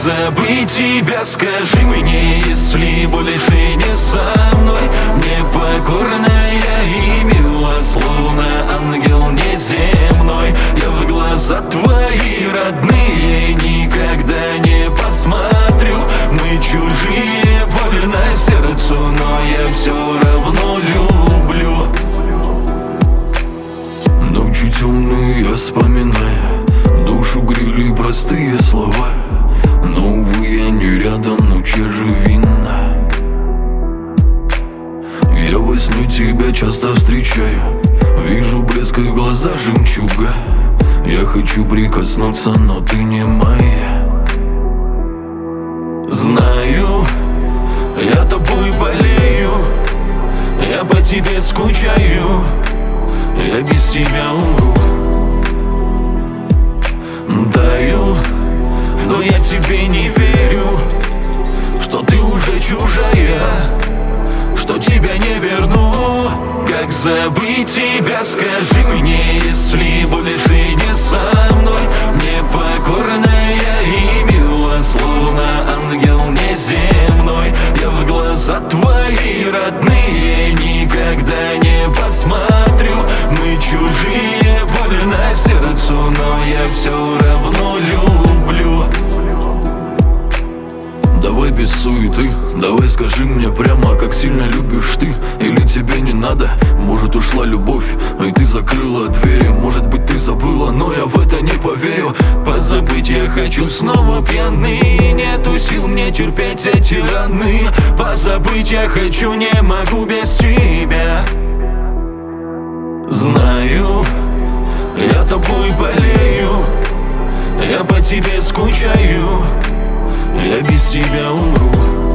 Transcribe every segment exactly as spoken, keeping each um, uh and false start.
забыть тебя, скажи мне, если больше не со мной. Мне покорная и мила, словно ангел неземной. Я в глаза твои родные никогда не посмотрю. Мы чужие, больно сердцу, но я все равно люблю. Ночи темные я вспоминаю, душу грели простые слова. Но, увы, я не рядом, но чья же вина? Я во сне тебя часто встречаю, вижу блеск в глаза жемчуга. Я хочу прикоснуться, но ты не моя. Знаю, я тобой болею, я по тебе скучаю, я без тебя умру. Таю, но я тебе не верю, что ты уже чужая, что тебя не верну. Как забыть тебя, скажи мне, если больше не со мной. Мне покорная и мила, словно ангел неземной. Я в глаза твои родные никогда не посмотрю. Мы чужие, больно сердцу, но я все равно люблю. Давай без суеты, давай скажи мне прямо, как сильно любишь ты, или тебе не надо. Может, ушла любовь, и ты закрыла двери. Может быть, ты забыла, но я в это не поверю. Позабыть я хочу снова пьяный, нету сил мне терпеть эти раны. Позабыть я хочу, не могу без тебя. Знаю, я тобой болею, я по тебе скучаю, я без тебя умру.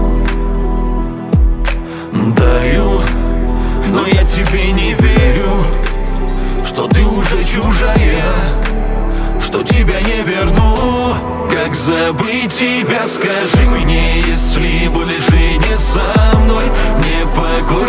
Таю, но я тебе не верю, что ты уже чужая, что тебя не верну. Как забыть тебя, скажи мне, если больше не со мной. Мне покой